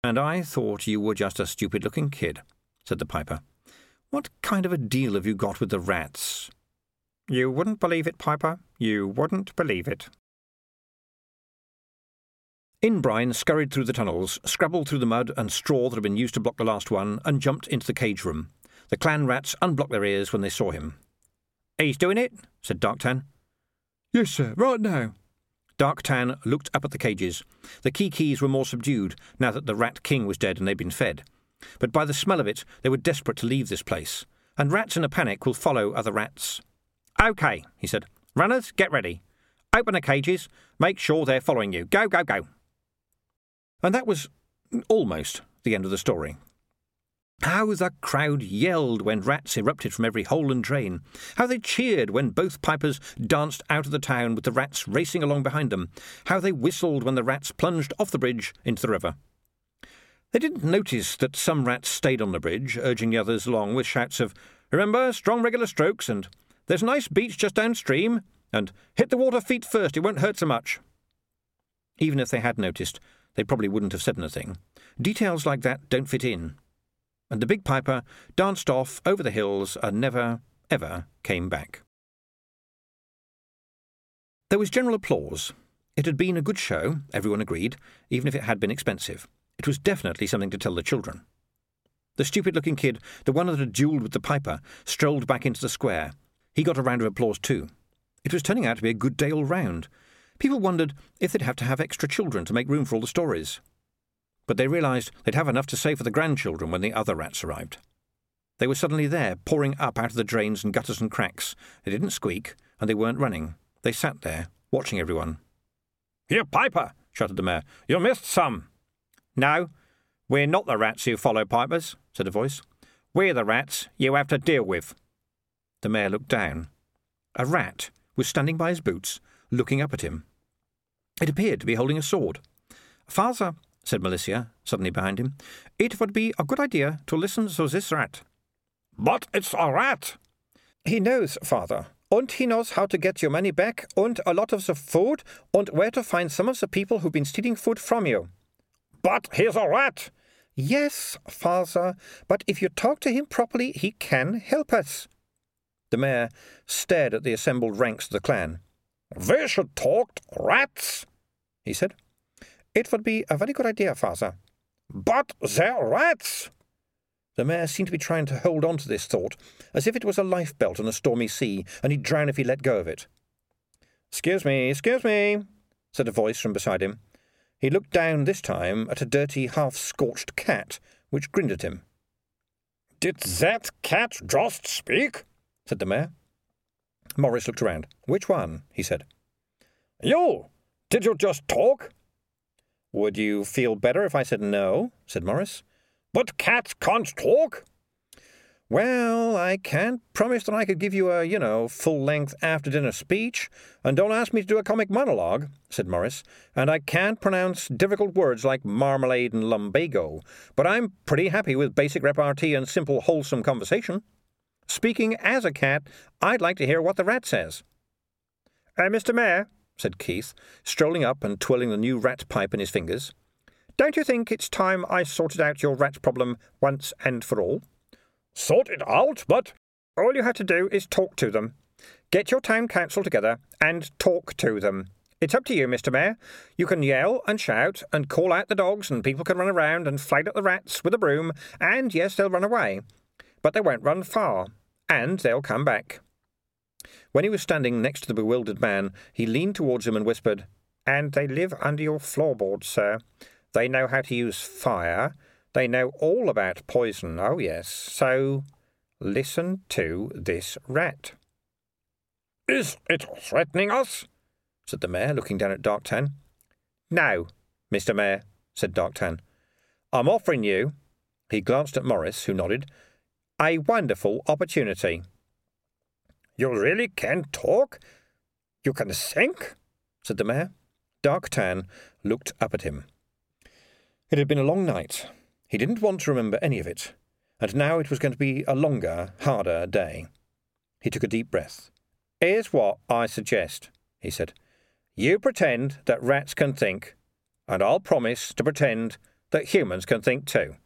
"And I thought you were just a stupid-looking kid," said the Piper. "What kind of a deal have you got with the rats?" "You wouldn't believe it, Piper. You wouldn't believe it." Inbrine scurried through the tunnels, scrabbled through the mud and straw that had been used to block the last one, and jumped into the cage room. The clan rats unblocked their ears when they saw him. "He's doing it?" said Darktan. "Yes, sir, right now." Darktan looked up at the cages. The Kikis were more subdued now that the Rat King was dead and they'd been fed. But by the smell of it, they were desperate to leave this place. And rats in a panic will follow other rats. "OK," he said. "Runners, get ready. Open the cages. Make sure they're following you. Go, go, go." And that was almost the end of the story. How the crowd yelled when rats erupted from every hole and drain. How they cheered when both pipers danced out of the town with the rats racing along behind them. How they whistled when the rats plunged off the bridge into the river. They didn't notice that some rats stayed on the bridge, urging the others along with shouts of, "Remember, strong regular strokes," and "There's a nice beach just downstream," and "Hit the water feet first, it won't hurt so much." Even if they had noticed, they probably wouldn't have said anything. Details like that don't fit in. And the Big Piper danced off over the hills and never, ever came back. There was general applause. It had been a good show, everyone agreed, even if it had been expensive. It was definitely something to tell the children. The stupid-looking kid, the one that had duelled with the Piper, strolled back into the square. He got a round of applause too. It was turning out to be a good day all round. People wondered if they'd have to have extra children to make room for all the stories. But they realised they'd have enough to save for the grandchildren when the other rats arrived. They were suddenly there, pouring up out of the drains and gutters and cracks. They didn't squeak, and they weren't running. They sat there, watching everyone. "Here, Piper!" shouted the mayor. "You missed some." "No, we're not the rats you follow, Pipers," said a voice. "We're the rats you have to deal with." The mayor looked down. A rat was standing by his boots, looking up at him. It appeared to be holding a sword. "Father," said Milicia, suddenly behind him, "it would be a good idea to listen to this rat." "But it's a rat." "He knows, Father, and he knows how to get your money back, and a lot of the food, and where to find some of the people who've been stealing food from you." "But he's a rat." "Yes, Father, but if you talk to him properly, he can help us." The mayor stared at the assembled ranks of the clan. "We should talk to rats," he said. "It would be a very good idea, Father." "But they're rats." The mayor seemed to be trying to hold on to this thought, as if it was a lifebelt on a stormy sea, and he'd drown if he let go of it. Excuse me," said a voice from beside him. He looked down this time at a dirty, half-scorched cat, which grinned at him. "Did that cat just speak?" said the mayor. Morris looked around. "Which one?" he said. "You! Did you just talk?" "Would you feel better if I said no?" said Morris. "But cats can't talk." "Well, I can't promise that I could give you a, full-length after-dinner speech, and don't ask me to do a comic monologue," said Morris, "and I can't pronounce difficult words like marmalade and lumbago, but I'm pretty happy with basic repartee and simple, wholesome conversation. Speaking as a cat, I'd like to hear what the rat says." "Mr. Mayor," said Keith, strolling up and twirling the new rat pipe in his fingers, "don't you think it's time I sorted out your rat problem once and for all?" "Sort it out, but—" "All you have to do is talk to them. Get your town council together and talk to them. It's up to you, Mr. Mayor. You can yell and shout and call out the dogs, and people can run around and flag at the rats with a broom, and yes, they'll run away. But they won't run far, and they'll come back." When he was standing next to the bewildered man, he leaned towards him and whispered, "And they live under your floorboards, sir. They know how to use fire. They know all about poison, oh yes. So listen to this rat." "Is it threatening us?" said the mayor, looking down at Darktan. "No, Mr. Mayor," said Darktan. "I'm offering you," he glanced at Morris, who nodded, "a wonderful opportunity." "You really can talk? You can think?" said the mayor. Darktan looked up at him. It had been a long night. He didn't want to remember any of it, and now it was going to be a longer, harder day. He took a deep breath. "Here's what I suggest," he said. "You pretend that rats can think, and I'll promise to pretend that humans can think too.